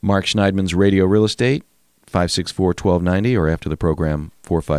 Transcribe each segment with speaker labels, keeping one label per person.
Speaker 1: Mark Schneidman's Radio Real Estate, 564-1290, or after the program,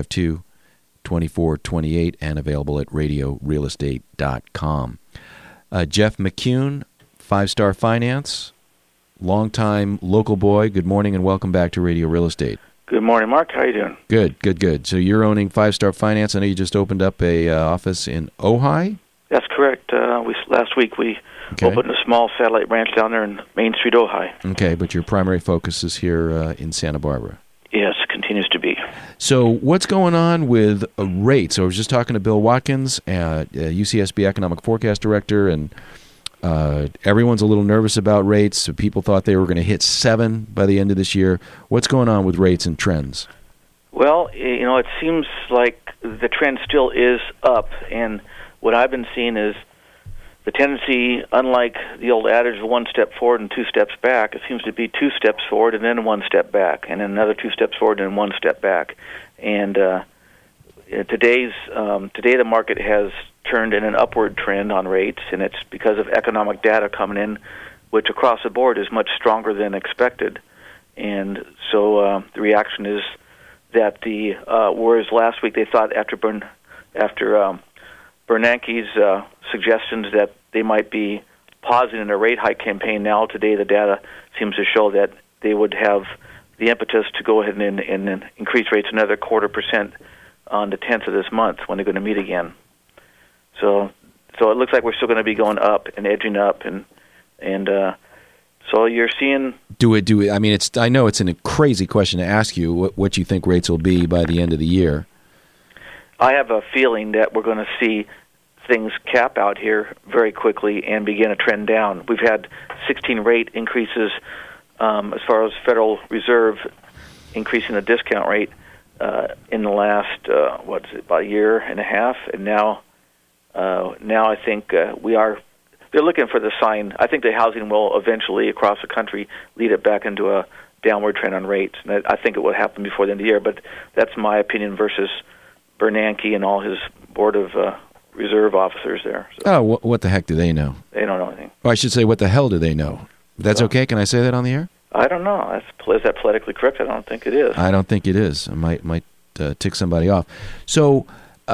Speaker 1: 452-2428, and available at radiorealestate.com. Jeff McCune, Five Star Finance, longtime local boy. Good morning and welcome back to Radio Real Estate.
Speaker 2: Good morning, Mark. How are you doing?
Speaker 1: Good. So you're owning Five Star Finance. I know you just opened up a office in Ojai?
Speaker 2: That's correct. Last week we opened a small satellite branch down there in Main Street, Ojai.
Speaker 1: Okay, but your primary focus is here in Santa Barbara.
Speaker 2: Yes, continues to be.
Speaker 1: So what's going on with rates? So I was just talking to Bill Watkins, UCSB Economic Forecast Director, and everyone's a little nervous about rates. People thought they were going to hit 7 by the end of this year. What's going on with rates and trends?
Speaker 2: Well, it seems like the trend still is up, and what I've been seeing is the tendency, unlike the old adage of 1 step forward and 2 steps back, it seems to be 2 steps forward and then 1 step back, and then another 2 steps forward and 1 step back. And today the market has turned in an upward trend on rates, and it's because of economic data coming in, which across the board is much stronger than expected. And so the reaction is that whereas last week they thought after Bernanke's suggestions that they might be pausing in a rate hike campaign, now today the data seems to show that they would have the impetus to go ahead and increase rates another 0.25% on the 10th of this month when they're going to meet again. So it looks like we're still going to be going up and edging up, and so you're seeing. Do it? I mean,
Speaker 1: I know it's a crazy question to ask you. What you think rates will be by the end of the year?
Speaker 2: I have a feeling that we're going to see things cap out here very quickly and begin a trend down. We've had 16 rate increases as far as Federal Reserve increasing the discount rate in the last about a year and a half, and now I think they're looking for the sign. I think the housing will eventually across the country lead it back into a downward trend on rates, and I think it will happen before the end of the year. But that's my opinion versus Bernanke and all his board of reserve officers there. So.
Speaker 1: Oh, what the heck do they know?
Speaker 2: They don't know anything.
Speaker 1: Well, I should say, what the hell do they know? That's okay? Can I say that on the air?
Speaker 2: I don't know. Is that politically correct? I don't think it is.
Speaker 1: I don't think it is. I might tick somebody off. So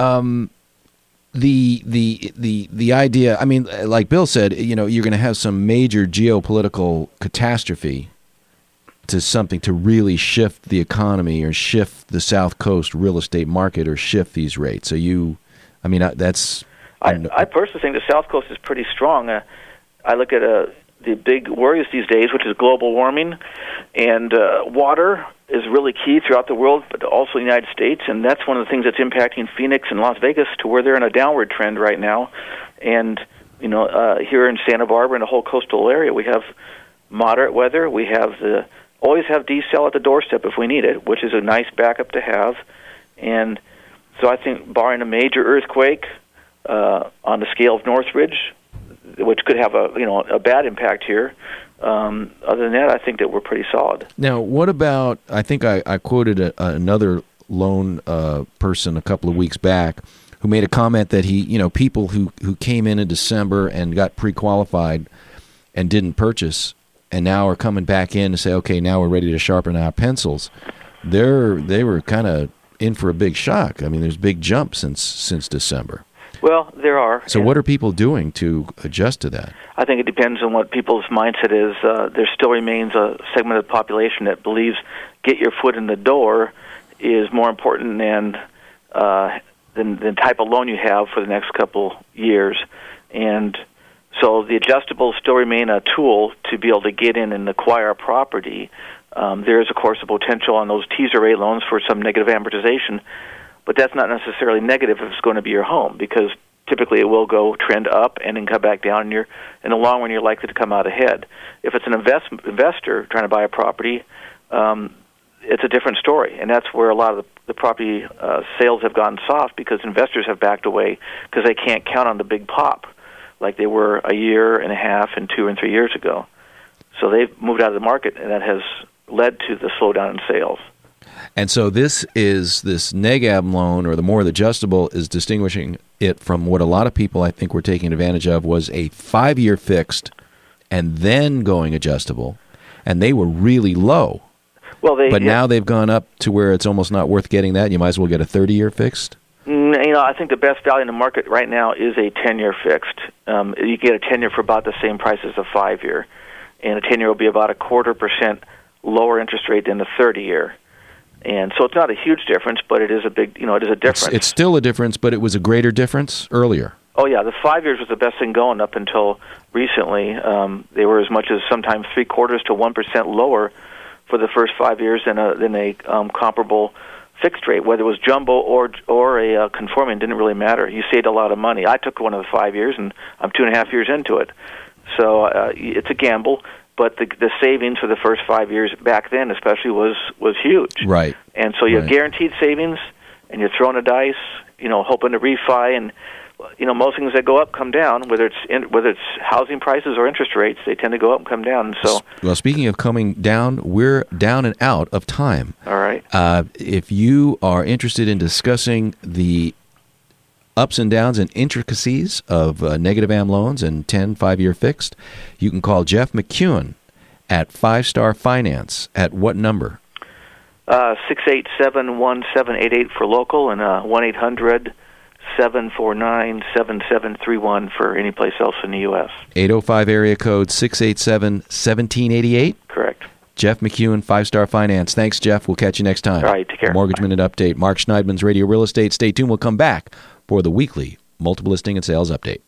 Speaker 1: the idea, I mean, like Bill said, you're going to have some major geopolitical catastrophe to something to really shift the economy or shift the South Coast real estate market or shift these rates. So I personally think the South Coast is pretty strong. I look at the big worries these days, which is global warming, and water is really key throughout the world, but also the United States, and that's one of the things that's impacting Phoenix and Las Vegas to where they're in a downward trend right now. And here in Santa Barbara and the whole coastal area, we have moderate weather. We always have decel at the doorstep if we need it, which is a nice backup to have. And so I think, barring a major earthquake on the scale of Northridge, which could have a bad impact here. Other than that, I think that we're pretty solid. Now, what about? I think I quoted another loan person a couple of weeks back who made a comment that people who came in December and got pre-qualified and didn't purchase and now are coming back in to say, okay, now we're ready to sharpen our pencils. They were kind of in for a big shock. I mean, there's big jumps since December.
Speaker 2: Well, there are.
Speaker 1: So what are people doing to adjust to that?
Speaker 2: I think it depends on what people's mindset is. There still remains a segment of the population that believes get your foot in the door is more important than the type of loan you have for the next couple years. And so the adjustables still remain a tool to be able to get in and acquire a property. There is, of course, a potential on those teaser rate loans for some negative amortization, but that's not necessarily negative if it's going to be your home, because typically it will go trend up and then come back down, and in the long run you're likely to come out ahead. If it's an investor trying to buy a property, it's a different story, and that's where a lot of the property sales have gone soft, because investors have backed away because they can't count on the big pop like they were a year and a half and 2 and 3 years ago. So they've moved out of the market, and that has led to the slowdown in sales.
Speaker 1: And so this NEGAB loan, or the more adjustable, is distinguishing it from what a lot of people I think were taking advantage of was a 5-year fixed and then going adjustable.
Speaker 3: and they were really low.
Speaker 1: Well,
Speaker 3: but now they've gone up to where it's almost not worth getting that. You might as well get a 30-year fixed.
Speaker 1: I think the best value in the market right now is a 10-year fixed. You get a 10-year for about the same price as a 5-year, and a 10-year will be about 0.25% lower interest rate than the 30-year. And so it's not a huge difference, but it is a big, it is a difference.
Speaker 3: It's still a difference, but it was a greater difference earlier.
Speaker 1: Oh, yeah. The 5 years was the best thing going up until recently. They were as much as sometimes 0.75% to 1% lower for the first 5 years than a comparable fixed rate. Whether it was jumbo or a conforming, didn't really matter. You saved a lot of money. I took one of the 5 years, and I'm 2.5 years into it. So it's a gamble. But the savings for the first 5 years back then, especially, was huge.
Speaker 3: Right.
Speaker 1: And so you have guaranteed savings, and you're throwing a dice, hoping to refi, and most things that go up come down. Whether it's housing prices or interest rates, they tend to go up and come down. And so,
Speaker 3: well, speaking of coming down, we're down and out of time.
Speaker 1: All right.
Speaker 3: If you are interested in discussing the ups and downs and intricacies of negative AM loans and 10 5-year fixed, you can call Jeff McEwen at 5 Star Finance. At what number?
Speaker 1: 687-1788 for local, and 1-800-749-7731 for any place else in the U.S.
Speaker 3: 805 area code 687-1788?
Speaker 1: Correct.
Speaker 3: Jeff McEwen, 5 Star Finance. Thanks, Jeff. We'll catch you next time.
Speaker 1: All right, take care.
Speaker 3: Mortgage Minute Update. Mark Schneidman's Radio Real Estate. Stay tuned. We'll come back for the weekly Multiple Listing and Sales Update.